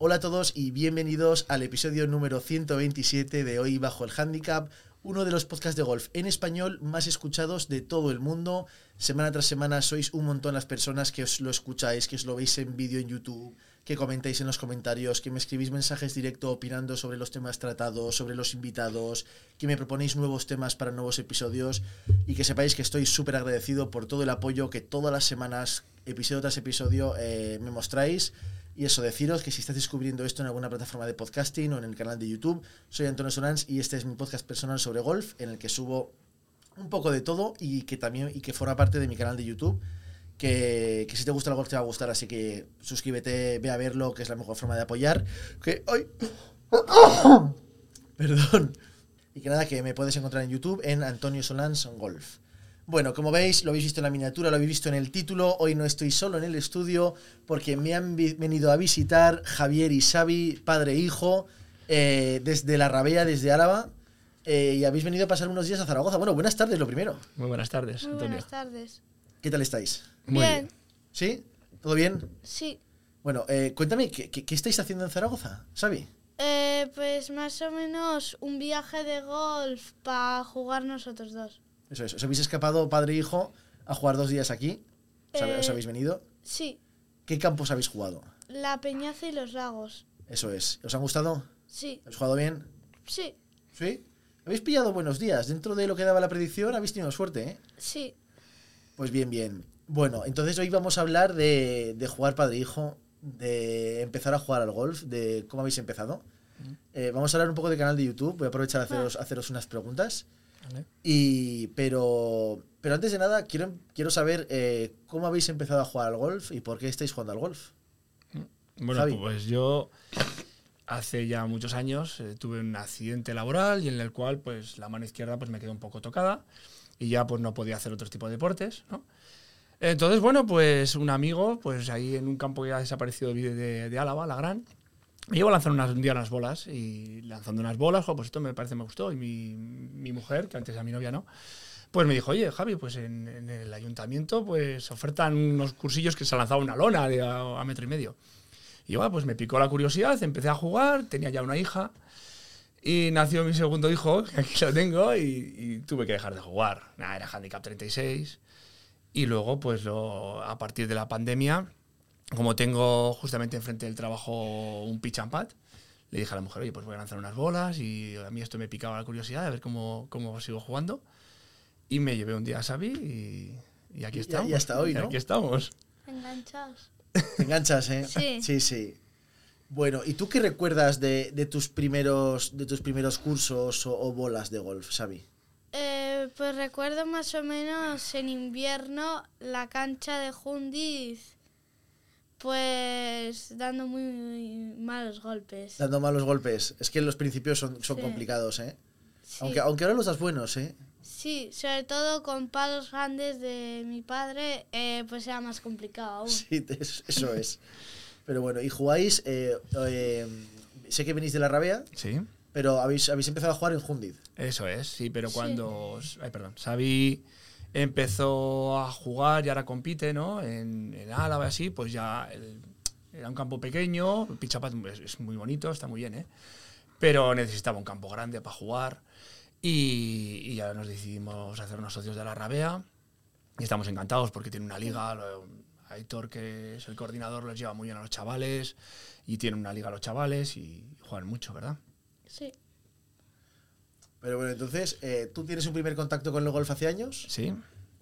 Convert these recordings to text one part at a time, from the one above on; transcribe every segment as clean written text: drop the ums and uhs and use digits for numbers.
Hola a todos y bienvenidos al episodio número 127 de Hoy Bajo el Handicap, uno de los podcasts de golf en español más escuchados de todo el mundo. Semana tras semana sois un montón las personas que os lo escucháis, que os lo veis en vídeo en YouTube, que comentáis en los comentarios, que me escribís mensajes directos opinando sobre los temas tratados, sobre los invitados, que me proponéis nuevos temas para nuevos episodios y que sepáis que estoy súper agradecido por todo el apoyo que todas las semanas, episodio tras episodio, me mostráis. Y eso, deciros que si estáis descubriendo esto en alguna plataforma de podcasting o en el canal de YouTube, soy Antonio Solans y este es mi podcast personal sobre golf, en el que subo un poco de todo y que forma parte de mi canal de YouTube, que si te gusta el golf te va a gustar, así que suscríbete, ve a verlo, que es la mejor forma de apoyar. Perdón. Y que nada, que me puedes encontrar en YouTube en Antonio Solans Golf. Bueno, como veis, lo habéis visto en la miniatura, lo habéis visto en el título. Hoy no estoy solo en el estudio porque me han venido a visitar Javier y Xavi, padre e hijo, desde La Rabea, desde Álava. Y habéis venido a pasar unos días a Zaragoza. Bueno, buenas tardes, lo primero. Muy buenas tardes, Muy Antonio. buenas tardes. ¿Qué tal estáis? Muy Bien. ¿Sí? ¿Todo bien? Sí. Bueno, cuéntame, ¿qué estáis haciendo en Zaragoza, Xavi? Pues más o menos un viaje de golf para jugar nosotros dos. Eso es. ¿Os habéis escapado, padre e hijo, a jugar 2 días aquí? ¿Os habéis venido? Sí. ¿Qué campos habéis jugado? La Peñaza y los Lagos. Eso es. ¿Os han gustado? Sí. ¿Habéis jugado bien? Sí. ¿Sí? ¿Habéis pillado buenos días? Dentro de lo que daba la predicción habéis tenido suerte, ¿eh? Sí. Pues bien, bien. Bueno, entonces hoy vamos a hablar de jugar padre e hijo, de empezar a jugar al golf, de cómo habéis empezado. Vamos a hablar un poco del canal de YouTube. Voy a aprovechar a haceros unas preguntas. Vale. Pero antes de nada, quiero saber cómo habéis empezado a jugar al golf y por qué estáis jugando al golf. Bueno, Javi. pues yo hace ya muchos años tuve un accidente laboral y en el cual pues la mano izquierda pues me quedó un poco tocada y ya pues no podía hacer otro tipo de deportes, ¿no? Entonces, bueno, pues un amigo, pues ahí en un campo que ha desaparecido de Álava, La Gran, me llevo a lanzar un día unas bolas y lanzando unas bolas, pues esto me gustó y mi mujer, que antes a mi novia no, pues me dijo, oye, Javi, pues en el ayuntamiento pues ofertan unos cursillos que se ha lanzado una lona a 1,5 metros. Y bueno, pues me picó la curiosidad, empecé a jugar, tenía ya una hija y nació mi segundo hijo, que aquí lo tengo, y tuve que dejar de jugar. Nada, era handicap 36 y luego pues a partir de la pandemia, como tengo justamente enfrente del trabajo un pitch and pad, le dije a la mujer, oye, pues voy a lanzar unas bolas y a mí esto me picaba la curiosidad de ver cómo sigo jugando. Y me llevé un día a Xavi y aquí estamos. Y hasta hoy, ¿no? Aquí estamos. Enganchados. Te enganchas, ¿eh? Sí. Sí. Bueno, ¿y tú qué recuerdas de tus primeros cursos o bolas de golf, Xavi? Pues recuerdo más o menos en invierno la cancha de Jundiz, pues dando muy malos golpes. Dando malos golpes. Es que los principios son Sí. complicados, ¿eh? Sí. Aunque ahora los das buenos, ¿eh? Sí, sobre todo con palos grandes de mi padre, pues era más complicado aún. Sí, eso es. Pero bueno, y jugáis, sé que venís de La Rabea, Sí. pero habéis empezado a jugar en Jundiz. Eso es, sí, pero Sí. cuando Xavi empezó a jugar y ahora compite, ¿no? En Álava, así, pues ya era un campo pequeño, el pitch and pad es muy bonito, está muy bien, ¿eh? Pero necesitaba un campo grande para jugar y ya nos decidimos hacernos socios de La Rabea y estamos encantados porque tiene una liga, Aitor, que es el coordinador, los lleva muy bien a los chavales y tiene una liga a los chavales y juegan mucho, ¿verdad? Sí. Pero bueno, entonces, tú tienes un primer contacto con el golf hace años Sí.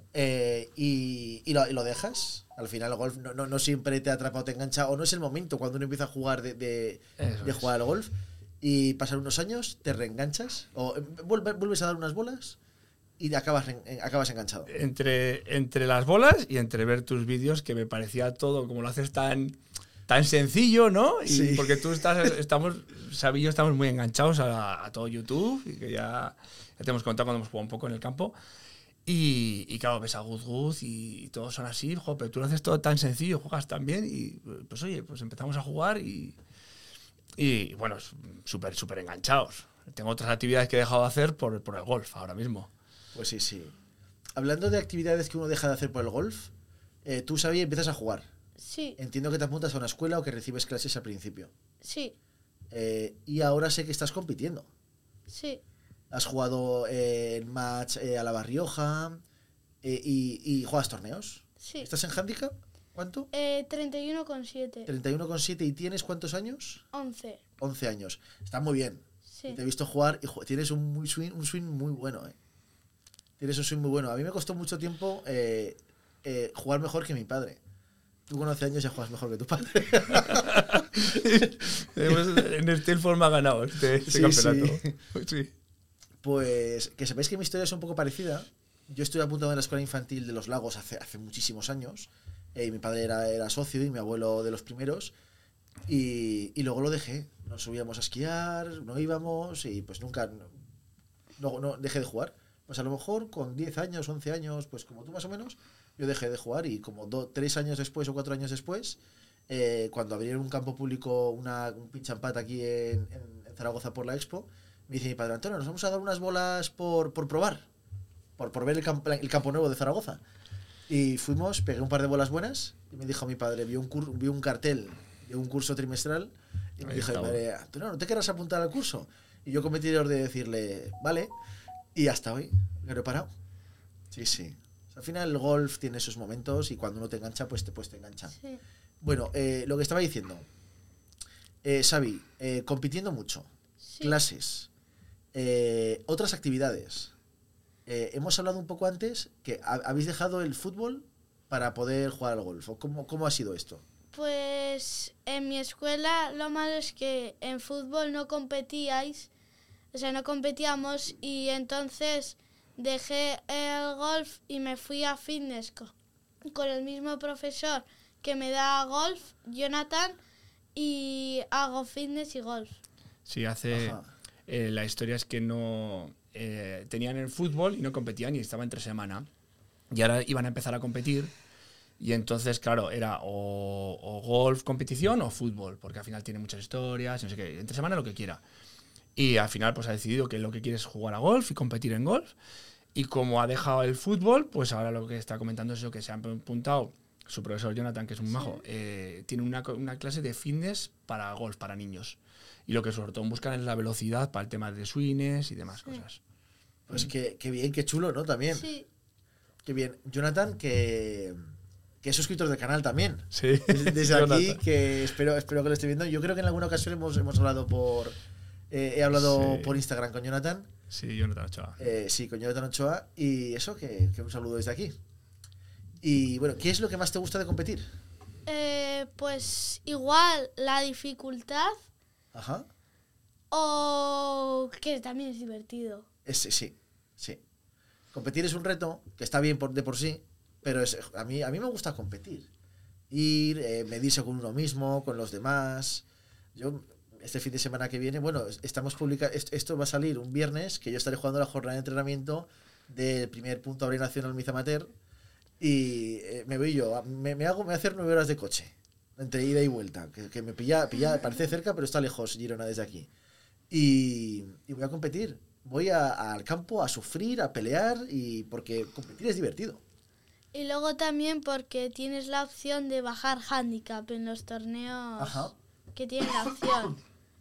y lo dejas. Al final el golf no siempre te atrapa o te engancha, o no es el momento cuando uno empieza a jugar de jugar al golf. Y pasan unos años, te reenganchas, o vuelves a dar unas bolas y acabas enganchado. Entre las bolas y entre ver tus vídeos, que me parecía todo, como lo haces tan sencillo, ¿no? Y Sí. porque Xavi y yo estamos muy enganchados a todo YouTube, y que ya te hemos contado cuando hemos jugado un poco en el campo. Y claro, ves a Guz y todos son así, jo, pero tú lo haces todo tan sencillo, juegas tan bien, y pues oye, pues empezamos a jugar y bueno, súper enganchados. Tengo otras actividades que he dejado de hacer por el golf ahora mismo. Pues sí. Hablando de actividades que uno deja de hacer por el golf, tú, Xavi, empiezas a jugar. Sí, Entiendo que te apuntas a una escuela o que recibes clases al principio. sí, Y ahora sé que estás compitiendo. sí. Has jugado en match a la Barrioja y juegas torneos. Sí. ¿Estás en handicap? ¿Cuánto? 31,7. 31,7. ¿Y tienes cuántos años? 11. 11 años. Está muy bien. Sí. Te he visto jugar y tienes un swing muy bueno. Tienes un swing muy bueno. A mí me costó mucho tiempo jugar mejor que mi padre. Tú con 11 años ya juegas mejor que tu padre. En el Stilform ha ganado este Sí, campeonato. sí. Sí. Pues que sepáis que mi historia es un poco parecida. Yo estuve apuntado en la escuela infantil de Los Lagos hace muchísimos años. Mi padre era socio y mi abuelo de los primeros. Y luego lo dejé. Nos subíamos a esquiar, no íbamos y pues nunca... No dejé de jugar. Pues a lo mejor con 10 años, 11 años, pues como tú más o menos, yo dejé de jugar y como 3 años después o 4 años después, cuando abrieron un campo público, un pitch and putt aquí en Zaragoza por la Expo, me dice mi padre, Antonio, nos vamos a dar unas bolas por probar, por ver el campo nuevo de Zaragoza. Y fuimos, pegué un par de bolas buenas y me dijo mi padre, vio un cartel de un curso trimestral y me dijo mi padre, Antonio, ¿no te querrás apuntar al curso? Y yo cometí el error de decirle, vale, y hasta hoy me lo he parado. Sí, sí. O sea, al final el golf tiene sus momentos y cuando uno te engancha, pues te engancha. Sí. Bueno, lo que estaba diciendo, Xavi, compitiendo mucho, Sí. clases, otras actividades. Hemos hablado un poco antes que habéis dejado el fútbol para poder jugar al golf. ¿Cómo ha sido esto? Pues en mi escuela lo malo es que en fútbol no competíais, o sea, no competíamos y entonces dejé el golf y me fui a fitness con el mismo profesor que me da golf, Jonathan, y hago fitness y golf. Sí, la historia es que no tenían el fútbol y no competían y estaba entre semana. Y ahora iban a empezar a competir. Y entonces, claro, era o golf competición o fútbol, porque al final tiene muchas historias, no sé qué, entre semana lo que quiera. Y al final pues ha decidido que lo que quiere es jugar a golf y competir en golf. Y como ha dejado el fútbol, pues ahora lo que está comentando es eso, que se han apuntado, su profesor Jonathan, que es un majo, tiene una clase de fitness para golf, para niños. Y lo que sobre todo buscan es la velocidad para el tema de swings y demás cosas. Pues qué bien, qué chulo, ¿no? También. Sí, Qué bien. Jonathan, que es suscriptor del canal también. Sí. Desde aquí, que espero que lo esté viendo. Yo creo que en alguna ocasión hemos hablado he hablado Sí. por Instagram con Jonathan. Sí, Jonathan Ochoa. Sí, con Jonathan Ochoa. Y eso, que un saludo desde aquí. Y bueno, ¿qué es lo que más te gusta de competir? pues igual la dificultad Ajá. o que también es divertido. Sí. Competir es un reto que está bien de por sí, pero a mí me gusta competir. Ir, medirse con uno mismo, con los demás. Yo, este fin de semana que viene, bueno, estamos publicando, esto va a salir un viernes, que yo estaré jugando la jornada de entrenamiento del primer punto Abre Nacional Miza Amateur. Y me voy yo, me voy a hacer 9 horas de coche, entre ida y vuelta, que me pilla, parece cerca, pero está lejos Girona desde aquí. Y voy a competir. Voy al campo a sufrir, a pelear, y porque competir es divertido. Y luego también porque tienes la opción de bajar handicap en los torneos. Ajá. Que tienen la opción.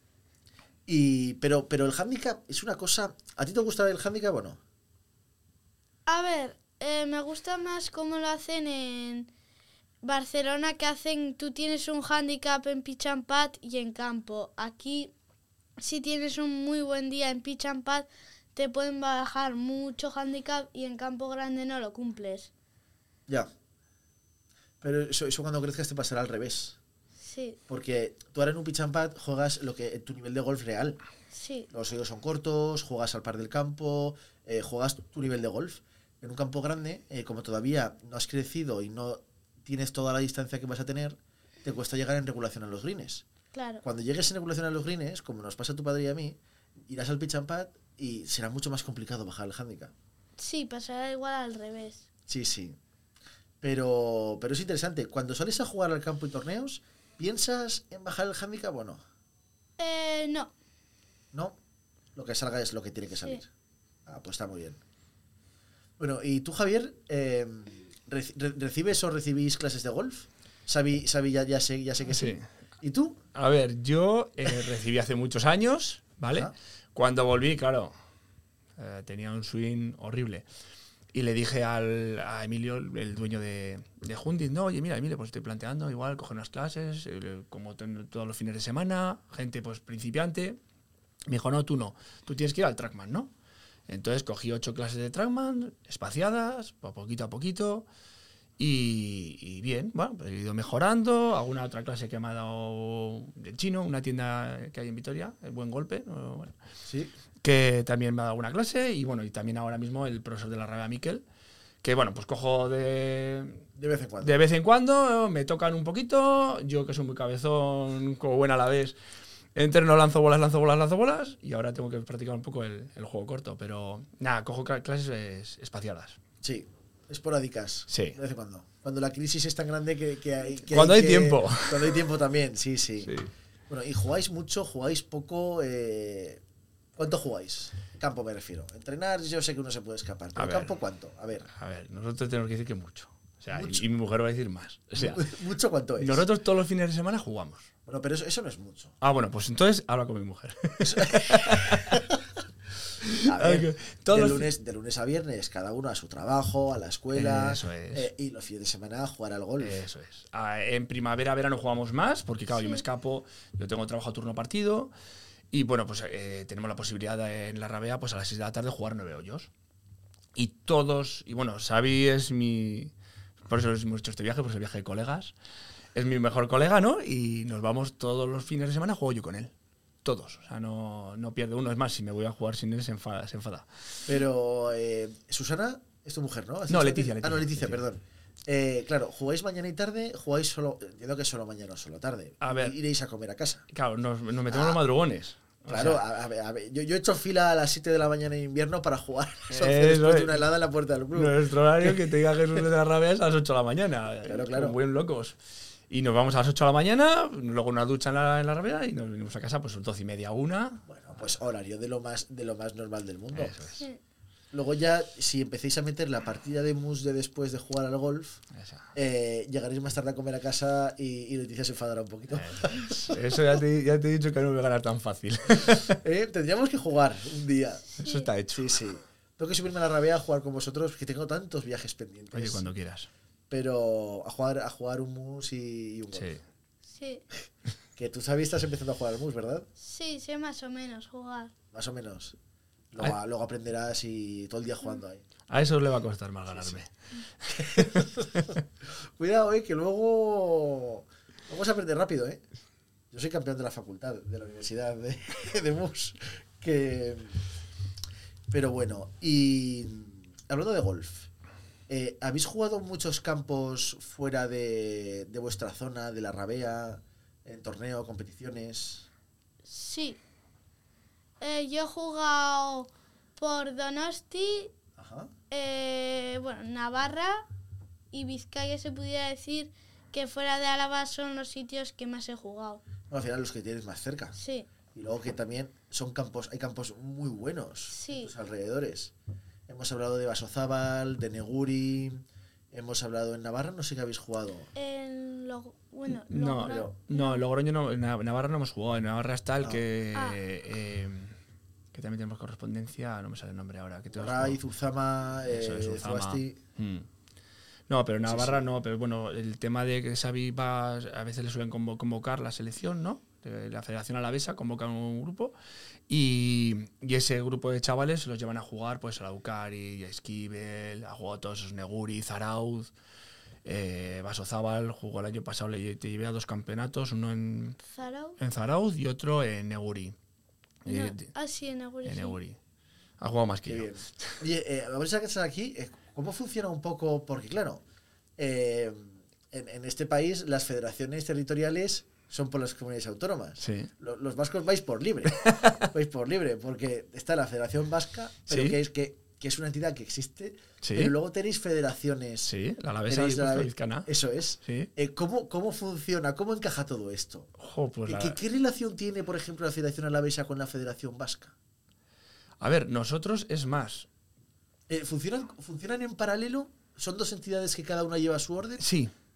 Pero el handicap es una cosa... ¿A ti te gusta el handicap o no? A ver, me gusta más cómo lo hacen en Barcelona, que tú tienes un handicap en pitch and putt y en campo. Aquí, si tienes un muy buen día en pitch and putt, te pueden bajar mucho handicap y en campo grande no lo cumples. Ya. Pero eso cuando crezcas te pasará al revés. Sí, Porque tú ahora en un pitch and putt juegas tu nivel de golf real. sí, Los hoyos son cortos, juegas al par del campo, juegas tu nivel de golf. En un campo grande, como todavía no has crecido y no tienes toda la distancia que vas a tener, te cuesta llegar en regulación a los greens. claro. Cuando llegues en regulación a los greens, como nos pasa a tu padre y a mí, irás al pitch and putt y será mucho más complicado bajar el handicap. Sí, pasará igual al revés. Sí. Pero es interesante. Cuando sales a jugar al campo y torneos, ¿piensas en bajar el handicap o no? No. No. Lo que salga es lo que tiene que salir. Sí. Pues está muy bien. Bueno, ¿y tú, Javier, recibes o recibís clases de golf? Xavi ya sé que sí. Sí. ¿Y tú? A ver, yo recibí hace muchos años, ¿vale? Ajá. Cuando volví, claro, tenía un swing horrible. Y le dije a Emilio, el dueño de Hundit, no, oye, mira, Emilio, pues estoy planteando igual coger unas clases, como todos los fines de semana, gente pues principiante. Me dijo, no, tú tienes que ir al Trackman, ¿no? Entonces cogí 8 clases de Trackman, espaciadas, poquito a poquito, y bien, bueno, pues he ido mejorando. Alguna otra clase que me ha dado del chino, una tienda que hay en Vitoria, el Buen Golpe, bueno, Sí. que también me ha dado una clase, y bueno, y también ahora mismo el profesor de la rabia, Miquel, que bueno, pues cojo De vez en cuando. de vez en cuando, me tocan un poquito, yo que soy muy cabezón, como buen a la vez, entreno, lanzo bolas, y ahora tengo que practicar un poco el juego corto, pero nada, cojo clases espaciadas. Sí. Esporádicas. Sí. De vez en cuando. Cuando la crisis es tan grande que hay... Cuando hay tiempo. Cuando hay tiempo también, sí. Sí. Bueno, ¿y jugáis mucho? ¿Jugáis poco? ¿Cuánto jugáis? Campo me refiero. Entrenar, yo sé que uno se puede escapar. ¿Pero A ver. campo cuánto? A ver. A ver, nosotros tenemos que decir que mucho. O sea, Mucho. y mi mujer va a decir más. O sea, ¿Mucho cuánto es? nosotros todos los fines de semana jugamos. Bueno, pero eso no es mucho. Ah, bueno, pues entonces habla con mi mujer. A ver, Todos de, los lunes a viernes, cada uno a su trabajo, a la escuela. Eso es. Y los fines de semana a jugar al golf. Eso es. En primavera, verano jugamos más, porque claro, yo me escapo, yo tengo trabajo a turno partido, y bueno, pues tenemos la posibilidad en la Rabea, pues a las 6 de la tarde jugar 9 hoyos. Y todos, y bueno, Xavi es por eso hemos hecho este viaje, pues el viaje de colegas, es mi mejor colega, ¿no? Y nos vamos todos los fines de semana, juego yo con él. Todos, o sea, no pierde uno. Es más, si me voy a jugar sin él, se enfada. Pero Susana es tu mujer, ¿no? No, Leticia. Ah, no, Leticia, perdón. Claro, ¿jugáis mañana y tarde? ¿Jugáis solo? Entiendo que solo mañana o solo tarde. A ver. Iréis a comer a casa. Claro, nos metemos los madrugones. O Claro, sea, a ver, yo he hecho fila a las 7 de la mañana en invierno para jugar a las 11 Eso después de es. una helada en la puerta del club. Nuestro horario que te diga Jesús de la Rabea es a las 8 de la mañana. Claro. Son muy locos. Y nos vamos a las 8 de la mañana, luego una ducha en la Rabea y nos venimos a casa pues 12:30, 1. Bueno, pues horario de lo más normal del mundo. Eso es. Sí. Luego ya, si empecéis a meter la partida de mus de después de jugar al golf, Esa. llegaréis más tarde a comer a casa y Leticia se enfadará un poquito. Eso ya te he dicho que no me voy a ganar tan fácil. Tendríamos que jugar un día. Eso está hecho. Sí. Tengo que subirme a la Rabea a jugar con vosotros, que tengo tantos viajes pendientes. Oye, cuando quieras. Pero a jugar un mus y un golf. Sí. Sí. Que tú sabes, estás empezando a jugar al mus, ¿verdad? Sí, sé más o menos jugar. Más o menos. Luego aprenderás y todo el día jugando ahí. A eso le va a costar más ganarme. Cuidado, que luego vamos a aprender rápido, Yo soy campeón de la facultad, de la Universidad de mus. Pero bueno, y hablando de golf, ¿habéis jugado muchos campos fuera de vuestra zona, de la Rabea, en torneo, competiciones? Sí. Yo he jugado por Donosti, Ajá. bueno, Navarra y Vizcaya, se pudiera decir que fuera de Álava son los sitios que más he jugado. Bueno, al final los que tienes más cerca. Sí. Y luego que también hay campos muy buenos Sí. en tus alrededores. Hemos hablado de Basozábal, de Neguri, hemos hablado en Navarra, no sé qué habéis jugado. Bueno, No, Logroño no, en Navarra no hemos jugado. En Navarra está el No. que también tenemos correspondencia, no me sale el nombre ahora. Que Raiz, Uzama, Eso es, Uzama. Zubasti. No, pero en Navarra sí. no, pero bueno, el tema de que Xavi va, a veces le suelen convocar la selección, ¿no? De la Federación Alavesa convoca un grupo y ese grupo de chavales se los llevan a jugar pues a la Ucari, a Esquivel, a jugar a todos esos Neguri, Zarauz, Basozábal jugó el año pasado, te llevé a 2 campeonatos, uno en Zarauz y otro en Neguri. Sí, en Neguri. En Neguri. Ha jugado más que Qué yo. bien. Oye, a ver si estás aquí, ¿cómo funciona un poco? Porque claro, en este país las federaciones territoriales son por las comunidades autónomas. Sí. Los vascos vais por libre. Porque está la Federación Vasca, pero Sí. que es una entidad que existe, Sí. pero luego tenéis federaciones. Sí, la Alavesa y Tenéis la- la Vizcana. Eso es. Sí. ¿Cómo funciona? ¿Cómo encaja todo esto? Ojo, pues ¿Qué relación tiene, por ejemplo, la Federación Alavesa con la Federación Vasca? A ver, nosotros es más. ¿Funcionan en paralelo? ¿Son dos entidades que cada una lleva su orden? Sí.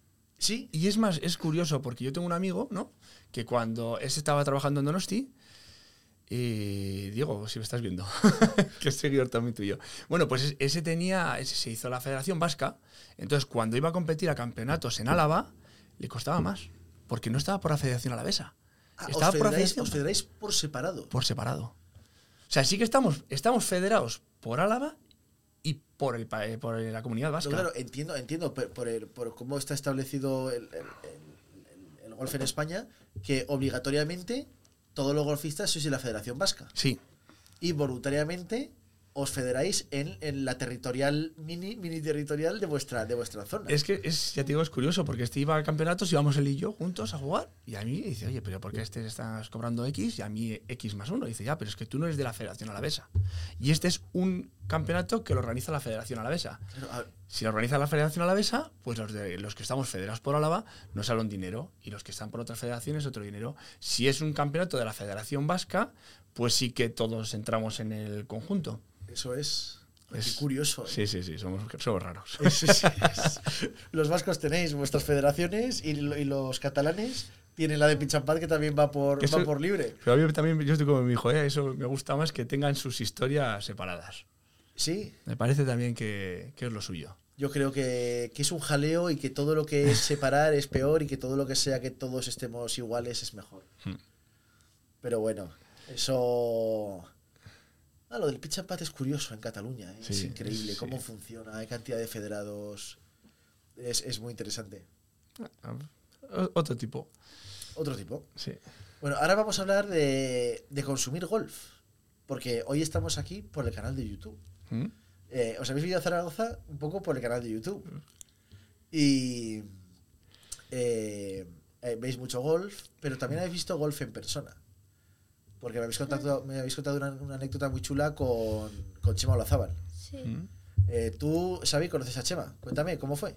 Sí. Y es más, es curioso porque yo tengo un amigo, ¿no? Que cuando ese estaba trabajando en Donosti, y Diego, si me estás viendo, que es seguidor también tuyo. Bueno, pues ese se hizo la Federación Vasca, entonces cuando iba a competir a campeonatos en Álava, le costaba más, porque no estaba por la Federación Alavesa. Estaba Os federáis por separado. Por separado. O sea, sí que estamos federados por Álava y por la comunidad vasca. No, claro, entiendo por cómo está establecido el golf en España, que obligatoriamente todos los golfistas sois de la Federación Vasca. Sí. Y voluntariamente os federáis en la territorial, mini territorial de vuestra zona. Es que, ya te digo, es curioso, porque iba a campeonatos, íbamos él y yo juntos a jugar, y a mí dice, oye, pero ¿por qué estás cobrando X y a mí X más 1? Dice, ya, pero es que tú no eres de la Federación Alavesa. Y este es un campeonato que lo organiza la Federación Alavesa. Claro, si lo organiza la Federación Alavesa, pues los que estamos federados por Álava nos sale un dinero, y los que están por otras federaciones otro dinero. Si es un campeonato de la Federación Vasca, pues sí que todos entramos en el conjunto. Eso es... Qué curioso. Sí, somos raros. Los vascos tenéis vuestras federaciones y los catalanes tienen la de Pitch and Pad, que también va por libre. Pero a mí también, yo estoy como mi hijo, eso me gusta más, que tengan sus historias separadas. Sí. Me parece también que es lo suyo. Yo creo que es un jaleo y que todo lo que es separar es peor y que todo lo que sea que todos estemos iguales es mejor. Pero bueno, eso... lo del Pitch and Pad es curioso en Cataluña, ¿eh? Sí, es increíble sí. cómo funciona, hay cantidad de federados, es muy interesante. Otro tipo. Otro tipo. Sí. Bueno, ahora vamos a hablar de consumir golf, porque hoy estamos aquí por el canal de YouTube. Os habéis venido a Zaragoza un poco por el canal de YouTube. Y veis mucho golf, pero también habéis visto golf en persona. Porque me habéis contado una anécdota muy chula con Chema Olazábal. Sí. Tú, Xavi, conoces a Chema. Cuéntame, ¿cómo fue?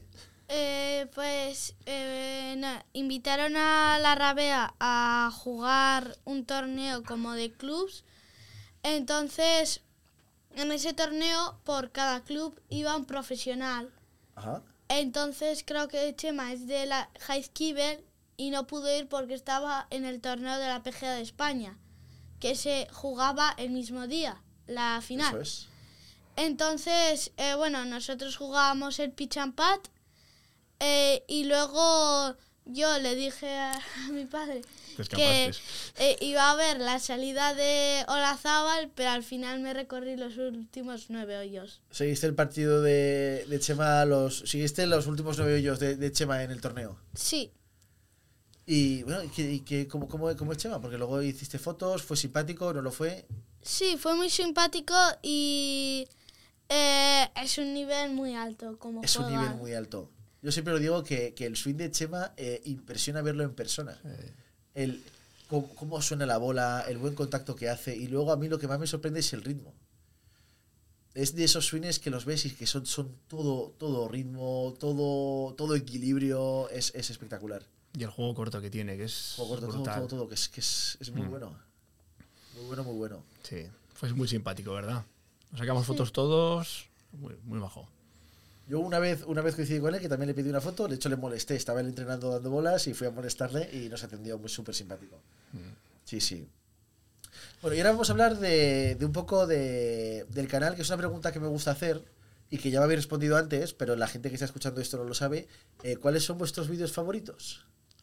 Invitaron a la Rabea a jugar un torneo como de clubs. Entonces, en ese torneo, por cada club iba un profesional. Ajá. Entonces, creo que Chema es de la Jaizkibel y no pudo ir porque estaba en el torneo de la PGA de España, que se jugaba el mismo día, la final. Eso es. Entonces, nosotros jugábamos el Pitch and Pad y luego yo le dije a mi padre que iba a ver la salida de Olazábal, pero al final me recorrí los últimos 9 hoyos. ¿Seguiste el partido de Chema, seguiste los últimos 9 hoyos de Chema en el torneo? Sí. Y bueno, ¿cómo es Chema? Porque luego hiciste fotos, ¿fue simpático, no lo fue? Sí, fue muy simpático y es un nivel muy alto como Es juega. un nivel muy alto. Yo siempre lo digo que el swing de Chema impresiona verlo en persona. Cómo suena la bola, el buen contacto que hace, y luego a mí lo que más me sorprende es el ritmo. Es de esos swings que los ves y que son todo ritmo, todo equilibrio, es espectacular. Y el juego corto que tiene, que es brutal. Todo, que es muy bueno. Muy bueno. Sí, fue muy simpático, ¿verdad? Nos sacamos fotos todos, muy bajo. Yo una vez coincidí con él, que también le pedí una foto, de hecho le molesté, estaba él entrenando dando bolas y fui a molestarle y nos atendió muy súper simpático. Sí. Bueno, y ahora vamos a hablar de un poco del canal, que es una pregunta que me gusta hacer y que ya me habéis respondido antes, pero la gente que está escuchando esto no lo sabe. ¿Cuáles son vuestros vídeos favoritos?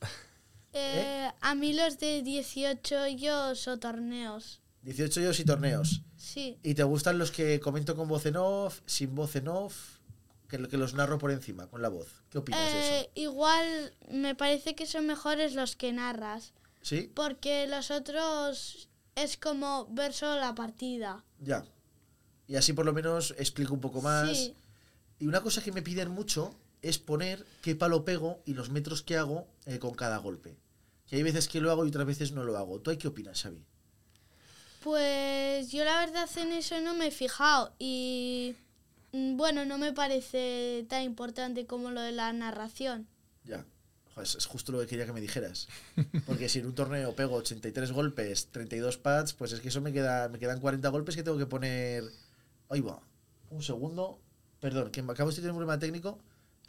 A mí los de 18 hoyos o torneos. 18 hoyos y torneos. Sí. ¿Y te gustan los que comento con voz en off, sin voz en off, que los narro por encima, con la voz? ¿Qué opinas de eso? Igual me parece que son mejores los que narras. ¿Sí? Porque los otros es como ver solo la partida. Ya. Y así por lo menos explico un poco más. Sí. Y una cosa que me piden mucho es poner qué palo pego y los metros que hago con cada golpe. Que hay veces que lo hago y otras veces no lo hago. ¿Tú qué opinas, Xavi? Pues yo la verdad en eso no me he fijado y bueno, no me parece tan importante como lo de la narración. Ya. Joder, es justo lo que quería que me dijeras. Porque si en un torneo pego 83 golpes, 32 pads, pues es que eso me quedan 40 golpes que tengo que poner... Ahí va. Un segundo. Perdón, que me acabo de tener un problema técnico.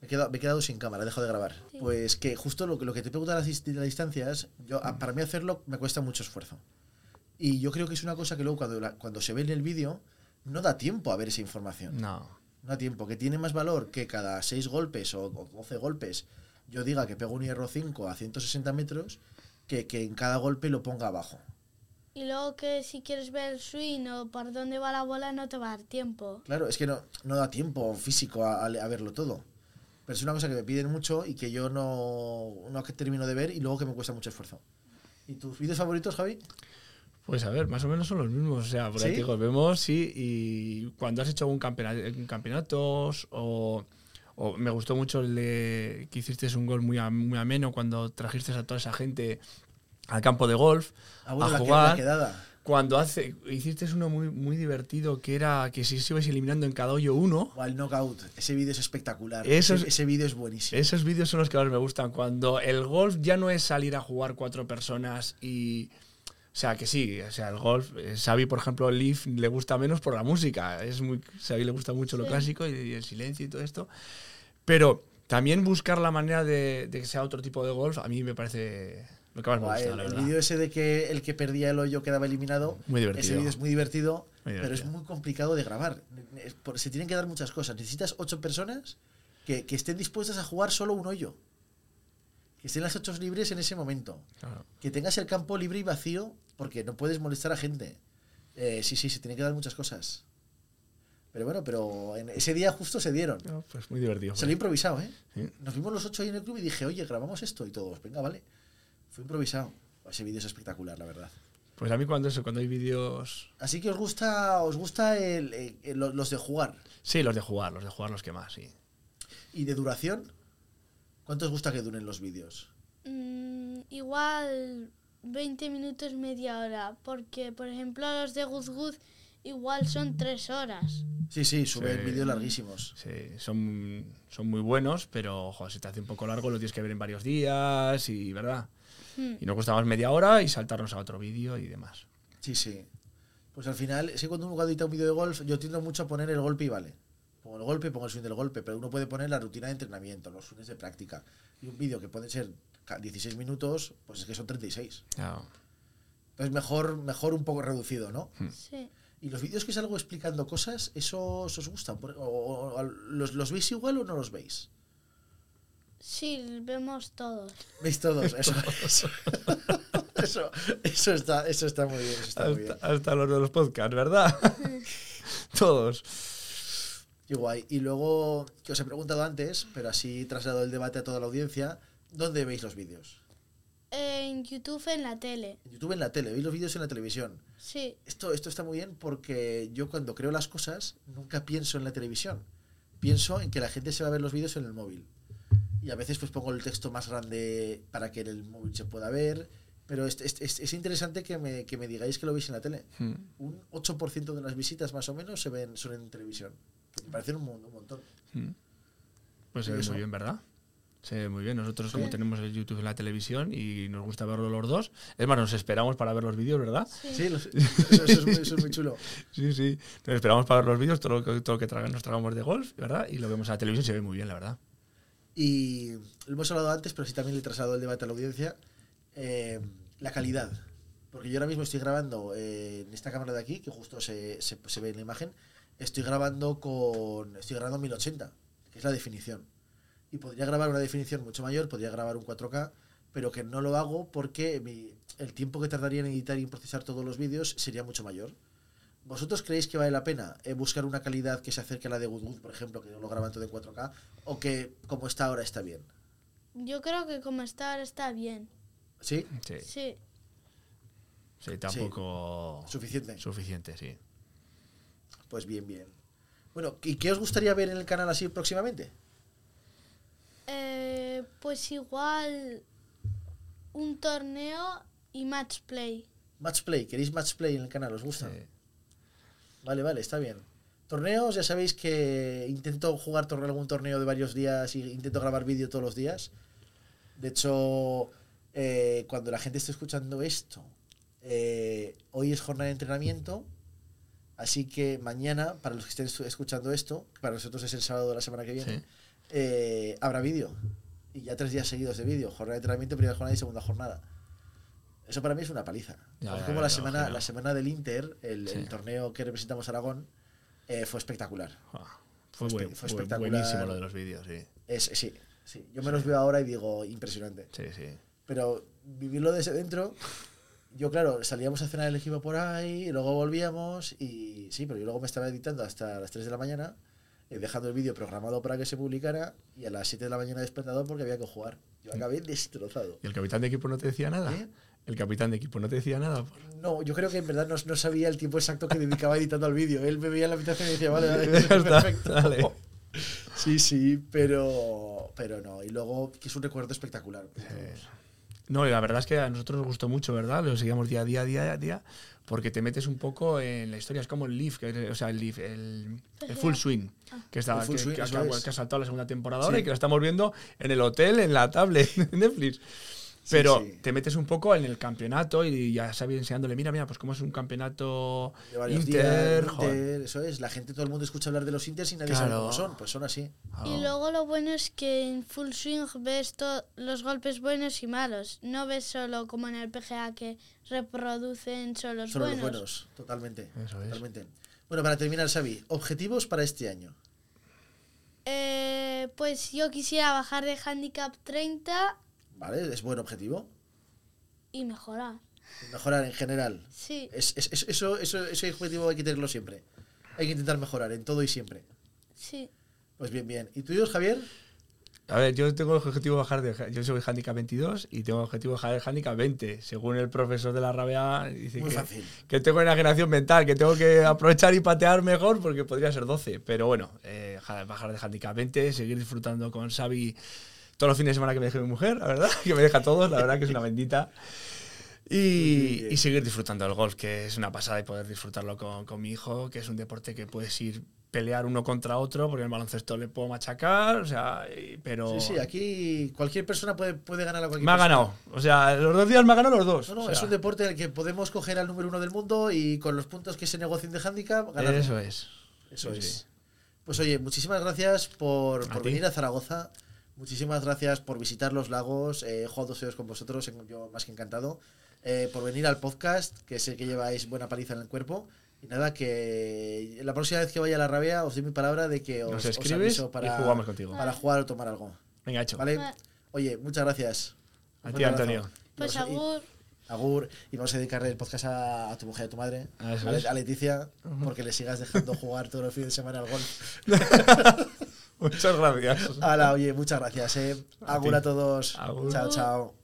Me he quedado sin cámara, he dejado de grabar. Sí. Pues que justo lo que te pregunto de las distancias, para mí hacerlo me cuesta mucho esfuerzo. Y yo creo que es una cosa que luego cuando se ve en el vídeo no da tiempo a ver esa información. No. No da tiempo, que tiene más valor que cada 6 golpes o 12 golpes yo diga que pego un hierro 5 a 160 metros que en cada golpe lo ponga abajo. Y luego que si quieres ver el swing o por dónde va la bola no te va a dar tiempo. Claro, es que no da tiempo físico a verlo todo. Pero es una cosa que me piden mucho y que yo no termino de ver y luego que me cuesta mucho esfuerzo. ¿Y tus vídeos favoritos, Javi? Pues a ver, más o menos son los mismos. O sea, por ¿Sí? aquí os vemos, sí. Y cuando has hecho algún campeonatos o me gustó mucho el de que hiciste un gol muy ameno cuando trajiste a toda esa gente al campo de golf Bueno, a la jugar. quedada. Cuando hiciste uno muy divertido que era que si ibas eliminando en cada hoyo uno. O el knockout. Ese vídeo es espectacular. Esos- Ese vídeo es buenísimo. Esos vídeos son los que más me gustan. Cuando el golf ya no es salir a jugar 4 personas y... O sea, que sí, o sea, el golf, Xavi, por ejemplo, el Leaf le gusta menos por la música. Xavi le gusta mucho lo Sí. clásico y el silencio y todo esto. Pero también buscar la manera de que sea otro tipo de golf, a mí me parece lo que más me gusta, la El verdad. vídeo ese de que el que perdía el hoyo quedaba eliminado. Muy divertido. Ese vídeo es muy divertido, Muy pero es divertido. muy complicado de grabar. Se tienen que dar muchas cosas. Necesitas 8 personas que estén dispuestas a jugar solo un hoyo. Que estén las 8 libres en ese momento. Claro. Que tengas el campo libre y vacío porque no puedes molestar a gente. Sí, se tienen que dar muchas cosas. Pero bueno, en ese día justo se dieron. No, pues muy divertido. Se lo he improvisado, ¿eh? Sí. Nos vimos los 8 ahí en el club y dije, oye, grabamos esto y todos. Venga, vale. Fue improvisado. Ese vídeo es espectacular, la verdad. Pues a mí cuando hay vídeos... Así que os gusta los de jugar. Sí, los de jugar los que más, sí. ¿Y de duración? ¿Cuánto os gusta que duren los vídeos? Igual 20 minutos, media hora. Porque, por ejemplo, los de Good Good igual son 3 horas. Sí, suben Sí. vídeos larguísimos. Sí, son muy buenos, pero joder, se te hace un poco largo, lo tienes que ver en varios días y, ¿verdad? Y nos cuesta más media hora y saltarnos a otro vídeo y demás. Sí. Pues al final, es que cuando uno edita un vídeo de golf, yo tiendo mucho a poner el golpe y vale. Pongo el golpe, pongo el swing del golpe, pero uno puede poner la rutina de entrenamiento, los swings de práctica. Y un vídeo que puede ser 16 minutos, pues es que son 36. Claro. Entonces mejor un poco reducido, ¿no? Sí. Y los vídeos que salgo explicando cosas, ¿esos os gustan? ¿Los veis igual o no los veis? Sí, vemos todos. ¿Veis todos? Eso está muy bien. Eso está muy bien. Hasta los de los podcasts, ¿verdad? Todos. Qué guay. Y luego, que os he preguntado antes, pero así traslado el debate a toda la audiencia, ¿dónde veis los vídeos? En YouTube, en la tele. En YouTube, en la tele, veis los vídeos en la televisión. Sí. Esto está muy bien porque yo cuando creo las cosas nunca pienso en la televisión. Pienso en que la gente se va a ver los vídeos en el móvil. Y a veces pues pongo el texto más grande para que en el móvil se pueda ver. Pero es interesante que me digáis que lo veis en la tele. Un 8% de las visitas más o menos son en televisión. Me parece un montón. Pues se ve Eso. muy bien, ¿verdad? Se ve muy bien. Nosotros como tenemos el YouTube en la televisión y nos gusta verlo los dos. Es más, nos esperamos para ver los vídeos, ¿verdad? Sí, eso es muy chulo. Sí. Nos esperamos para ver los vídeos, todo lo que nos tragamos de golf, ¿verdad? Y lo vemos en la televisión y se ve muy bien, la verdad. Y lo hemos hablado antes, pero sí también le he trasladado el debate a la audiencia. La calidad. Porque yo ahora mismo estoy grabando en esta cámara de aquí, que justo se ve en la imagen. Estoy grabando 1080, que es la definición. Y podría grabar una definición mucho mayor, podría grabar un 4K, pero que no lo hago porque el tiempo que tardaría en editar y en procesar todos los vídeos sería mucho mayor. ¿Vosotros creéis que vale la pena buscar una calidad que se acerque a la de Good, por ejemplo, que lo graban todo en 4K, o que como está ahora está bien? Yo creo que como está ahora está bien. ¿Sí? Sí. Sí, tampoco... Suficiente. Suficiente, sí. Pues bien. Bueno, ¿y qué os gustaría ver en el canal así próximamente? Pues igual un torneo y match play. Match play, ¿queréis match play en el canal? ¿Os gusta? Sí. Vale, está bien. Torneos, ya sabéis que intento jugar algún torneo de varios días y intento grabar vídeo todos los días. De hecho, cuando la gente esté escuchando esto, hoy es jornada de entrenamiento, así que mañana, para los que estén escuchando esto, que para nosotros es el sábado de la semana que viene, Sí. habrá vídeo. Y ya 3 días seguidos de vídeo. Jornada de entrenamiento, primera jornada y segunda jornada. Eso para mí es una paliza. Es como la semana del Inter, el torneo que representamos a Aragón, fue espectacular. Fue espectacular. Buenísimo lo de los vídeos, sí. Sí. Yo me los veo ahora y digo, impresionante. Sí. Pero vivirlo desde dentro, yo claro, salíamos a cenar el equipo por ahí, y luego volvíamos y sí, pero yo luego me estaba editando hasta las 3 de la mañana, dejando el vídeo programado para que se publicara y a las 7 de la mañana despertado porque había que jugar. Yo acabé destrozado. ¿Y el capitán de equipo no te decía nada? ¿El capitán de equipo no te decía nada? No, yo creo que en verdad no sabía el tiempo exacto que dedicaba editando al vídeo. Él me veía en la habitación y decía, vale, perfecto. Dale. Sí, pero no. Y luego, que es un recuerdo espectacular. No, y la verdad es que a nosotros nos gustó mucho, ¿verdad? Lo seguíamos día a día, porque te metes un poco en la historia. Es como el Leaf, el Full Swing, que ha saltado la segunda temporada ahora y que lo estamos viendo en el hotel, en la tablet, en Netflix. Pero te metes un poco en el campeonato y ya sabes enseñándole, mira, pues cómo es un campeonato Inter. Eso es, la gente, todo el mundo escucha hablar de los Inter y nadie sabe cómo son, pues son así. Y luego lo bueno es que en Full Swing ves los golpes buenos y malos. No ves solo como en el PGA que reproducen solo los buenos. Los buenos, totalmente. Eso es. Totalmente. Bueno, para terminar, Xavi, objetivos para este año. Pues yo quisiera bajar de handicap 30. Vale, es buen objetivo. Y mejorar. Mejorar en general. Sí. Ese objetivo hay que tenerlo siempre. Hay que intentar mejorar en todo y siempre. Sí. Pues bien. ¿Y tú, Javier? A ver, yo tengo el objetivo de bajar yo soy handicap 22 y tengo el objetivo de bajar el handicap 20. Según el profesor de la RBA, dice que tengo enajenación mental, que tengo que aprovechar y patear mejor porque podría ser 12. Pero bueno, bajar de handicap 20, seguir disfrutando con Xavi todos los fines de semana que me deje mi mujer, la verdad, que me deja todos, la verdad que es una bendita. Y seguir disfrutando del golf, que es una pasada, y poder disfrutarlo con mi hijo, que es un deporte que puedes ir pelear uno contra otro, porque en el baloncesto le puedo machacar, o sea, pero... Sí, aquí cualquier persona puede ganar a cualquier persona. Me ha ganado, o sea, los 2 días me ha ganado los 2. No, o sea, es un deporte en el que podemos coger al número 1 del mundo y con los puntos que se negocien de handicap, ganar. Eso es. Sí. Pues oye, muchísimas gracias por venir a Zaragoza. Muchísimas gracias por visitar los lagos. He jugado 2 horas con vosotros, yo más que encantado. Por venir al podcast, que sé que lleváis buena paliza en el cuerpo. Y nada, que la próxima vez que vaya a la Rabia os doy mi palabra de que os aviso para, y jugamos contigo. Para jugar o tomar algo. Venga, hecho. ¿Vale? Oye, muchas gracias. A ti, Antonio. Pues agur. Y vamos a dedicarle el podcast a tu mujer y a tu madre, a Leticia, porque le sigas dejando jugar todos los fines de semana al golf. Muchas gracias. Oye, muchas gracias. Agur a todos. Agur. Chao.